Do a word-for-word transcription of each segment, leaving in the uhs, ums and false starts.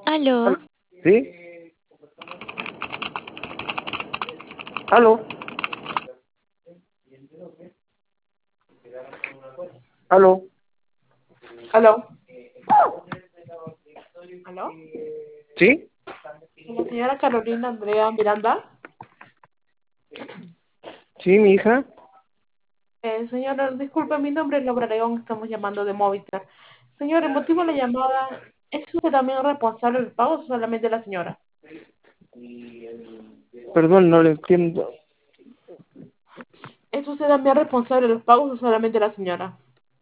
Aló, Al- ¿Sí? ¿Aló? ¿Aló? Aló, aló. ¿Sí? La señora Carolina Andrea Miranda. ¿Sí, mi hija? Eh, señora, disculpe, mi nombre es Laura León, estamos llamando de Movistar. Señor, el motivo de la llamada, ¿es usted también responsable del pago o solamente la señora? Perdón, no le entiendo. ¿Es usted también responsable de los pagos o solamente la señora?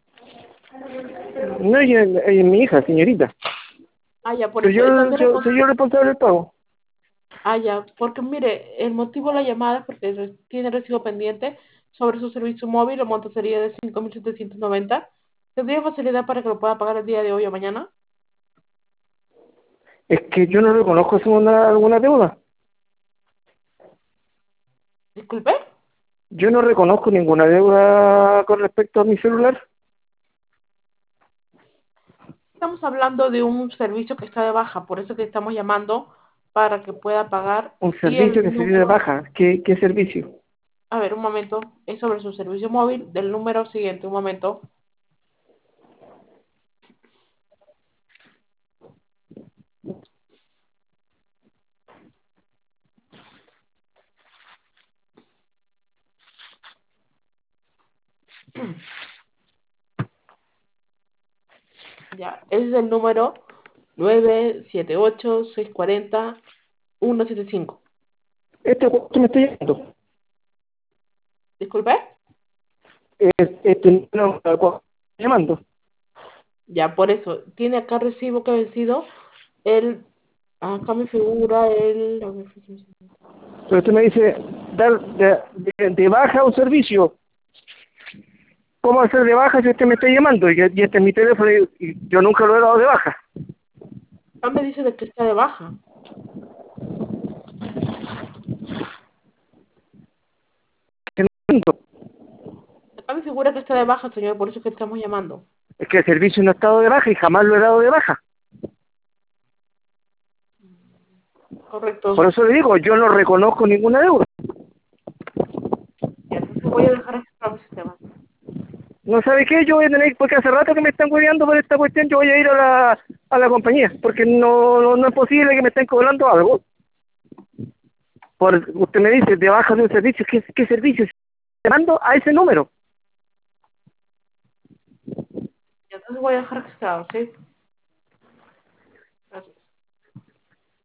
No, ella, ella es mi hija, señorita. Ah, ya, por Pero eso. ¿Es yo, también yo responsable? soy yo el responsable del pago. Ah, ya, porque mire, el motivo de la llamada es porque re- tiene recibo pendiente sobre su servicio móvil, el monto sería de cinco mil setecientos noventa. ¿Tendría facilidad para que lo pueda pagar el día de hoy o mañana? Es que yo no reconozco alguna, alguna deuda. Disculpe. Yo no reconozco ninguna deuda con respecto a mi celular. Estamos hablando de un servicio que está de baja, por eso que estamos llamando para que pueda pagar. Un Y servicio el que se dio de número, baja. ¿Qué, qué servicio? a ver, un momento, es sobre su servicio móvil del número siguiente, un momento. Ya, ese es el número nueve siete ocho seis cuatro cero uno siete cinco. Este cuánto me está llamando. Disculpe. Es- Este no, ¿cuál me está llamando? Ya, por eso, tiene acá recibo que ha vencido el, acá me figura el, a ver, Pero usted me dice dar de, de, de baja un servicio. ¿Cómo hacer de baja si usted me está llamando? Y, y este es mi teléfono y, y yo nunca lo he dado de baja. acá me dice de que está de baja. Acá me figura que está de baja, señor, por eso es que estamos llamando. Es que el servicio no ha estado de baja y jamás lo he dado de baja. Correcto. Por eso le digo, yo no reconozco ninguna deuda. Ya, entonces voy a dejar registrado mi sistema. ¿No sabe qué? Yo voy a tener, porque hace rato que me están hueveando por esta cuestión, yo voy a ir a la, a la compañía, porque no, no, no es posible que me estén cobrando algo. Por, usted me dice, de baja de un servicio, ¿qué, qué servicio? Llamando a ese número. Ya, entonces voy a dejar registrado, ¿sí?